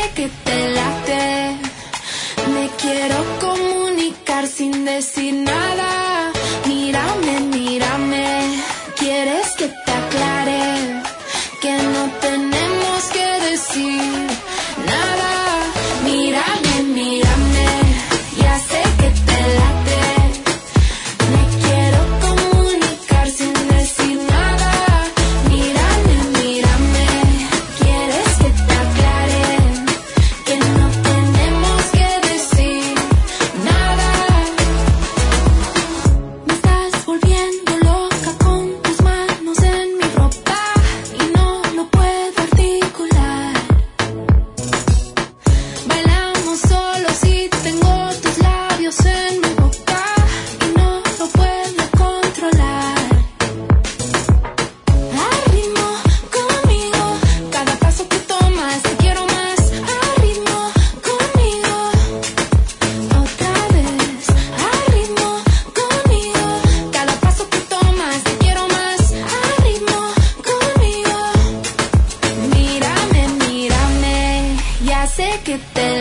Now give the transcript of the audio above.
que te late. Me quiero comunicar sin decir nada. Mírame, mírame. ¿Quieres que te aclare que no tenemos que decir nada? Mírame, mírame. Ya sé que te late. Me quiero comunicar sin decir nada. Mírame, mírame. ¿Quieres que te aclare que no tenemos que decir nada? Me estás volviendo loca con tus manos en mi ropa y no lo puedo articular. Bailamos solos y tengo tus labios en mi boca y no lo puedo controlar. Al ritmo conmigo, cada paso que tomas te quiero más. Al ritmo conmigo, otra vez. Al ritmo conmigo, cada paso que tomas te quiero más. Al ritmo conmigo, mírame, mírame. Ya sé que te